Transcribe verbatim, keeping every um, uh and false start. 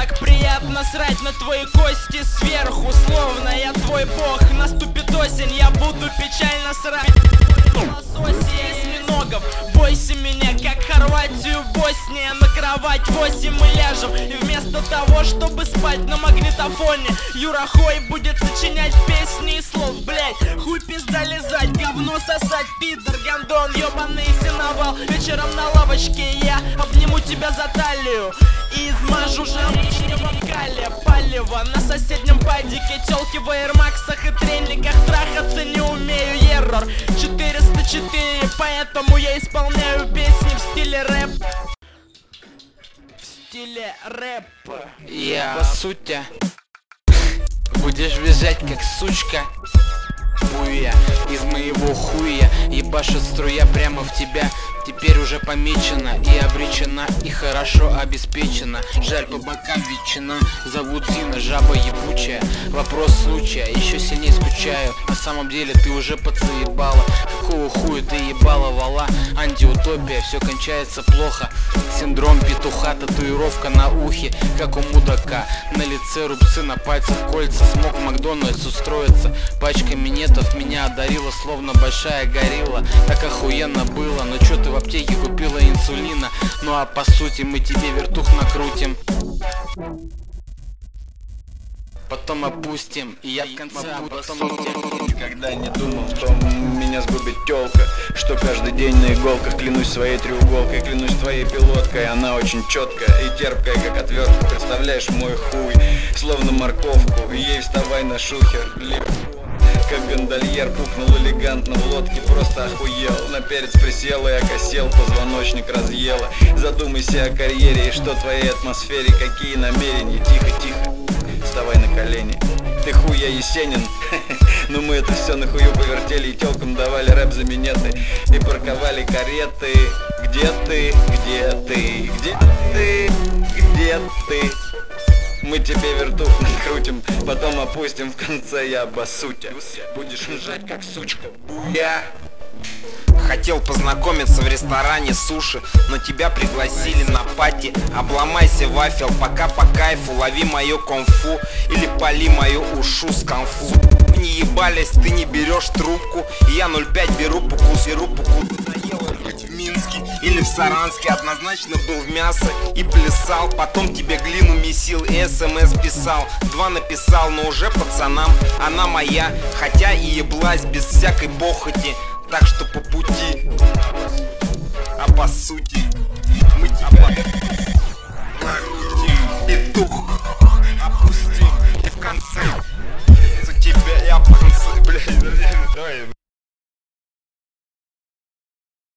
как приятно срать на твои кости сверху. Словно я твой бог, наступит осень, я буду печально срать лососи осьминогов. Бойся меня, как Хорватию, Босния. На кровать восемь мы ляжем, и вместо того, чтобы спать на магнитофоне, Юра Хой будет сочинять песни и слов. Блять, хуй пизда лизать, говно сосать, пидор, гандон, ёбаный сеновал. Вечером на лавочке я обниму тебя за талию и измажу жамчине в бокале палево. На соседнем падике тёлки в эйрмаксах и тренниках трахаться не умею. Еррор четыреста четыре, поэтому я исполняю песни в стиле рэп. В стиле рэп. Я по сути будешь визжать как сучка. Буя из моего хуя ебашит струя прямо в тебя. Теперь уже помечена и обречена, и хорошо обеспечена. Жаль, по бокам ветчина. Зовут Зина, жаба ебучая. Вопрос случая, еще сильнее скучаю. На самом деле ты уже подзаебала. Какого хуя ты ебала вала? Антиутопия, все кончается плохо. Синдром петуха, татуировка на ухе, как у мудака. На лице рубцы, на пальцах кольца. Смог в Макдональдс устроиться. Пачка минетов меня одарила, словно большая горилла. Так охуенно было, но чё ты в аптеке купила инсулина? Ну а по сути мы тебе вертух накрутим, потом опустим, и я в конце опустим. Никогда не думал, что меня сгубит тёлка, что каждый день на иголках. Клянусь своей треуголкой, клянусь твоей пилоткой. Она очень четкая и терпкая, как отвертка. Представляешь мой хуй, словно морковку. Ей вставай на шухер. Как гондольер пухнул элегантно в лодке, просто охуел. На перец присел и окосел, позвоночник разъела. Задумайся о карьере и что твоей атмосфере, какие намерения. Тихо, тихо, вставай на колени. Ты хуя Есенин. Но мы это все на хую повертели и тёлкам давали рэп за минеты и парковали кареты. Где ты? Где ты? Где ты? Где ты? Мы тебе вертух накрутим, потом опустим, в конце я обоссу тебя. Будешь лежать как сучка. Я хотел познакомиться в ресторане суши, но тебя пригласили на пати. Обломайся, вафел, пока по кайфу. Лови мое конфу или пали мою ушу с конфу. Не ебались, ты не берешь трубку, и я ноль пять беру пукус и рупуку. В Минске или в Саранске однозначно был в мясо и плясал. Потом тебе глину месил и смс писал. Два написал, но уже пацанам она моя, хотя и еблась без всякой похоти. Так что по пути, а по сути мы тебя накрутим, петух опустим, и в конце за тебя я в конце, блядь, давай.